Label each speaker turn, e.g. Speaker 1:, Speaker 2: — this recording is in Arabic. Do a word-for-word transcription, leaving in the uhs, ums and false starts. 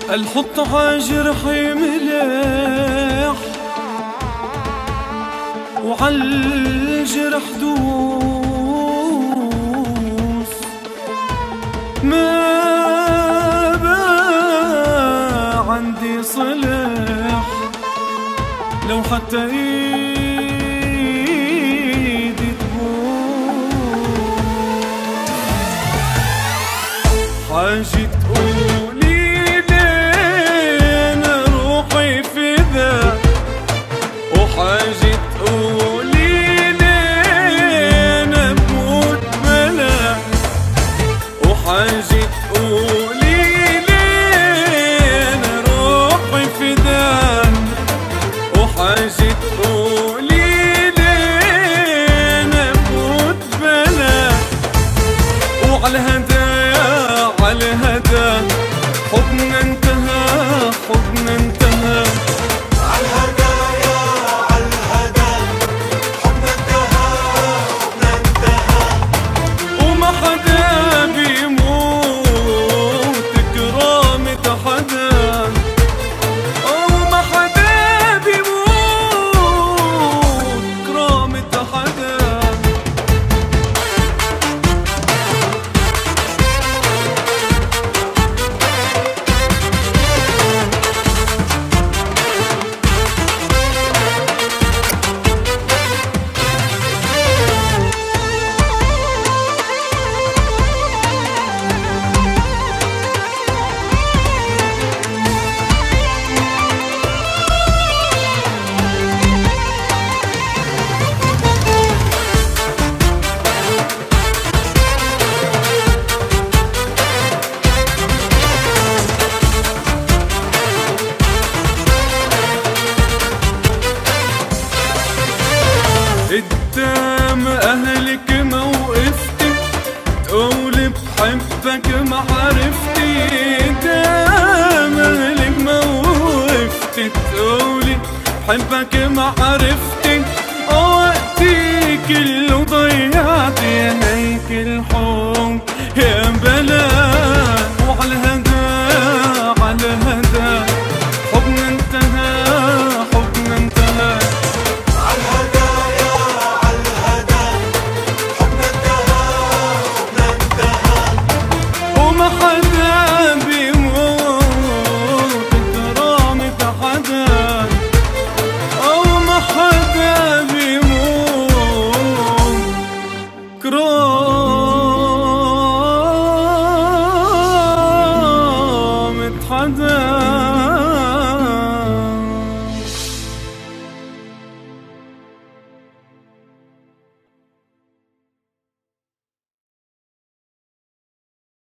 Speaker 1: الحط عجرحي ملح وعالجرح دوس، ما بقى عندي صلح لو حتى ايدي تبوس. حاجة تقولي لين روحي فدا، وحاجة تقولي لين بموت بلا، وحاجة تقولي لين روحي فدا، وحاجة تقولي لين بموت بلا. وعلى الهدايا على الهدا حضنا انتهى، حضنا انتهى.
Speaker 2: عالهدايا عالهدا حضنا انتهى، حضنا انتهى.
Speaker 1: وما حدا بيموت كرامة حدا، وما حدا بيموت كرامة حدا. قدام أهلك ما وقفتي تقولي بحبك ما عرفتي، قدام أهلك ما وقفتي تقولي بحبك ما عرفتي. وقتي كله ضيعتي، هيك الحب يا بلا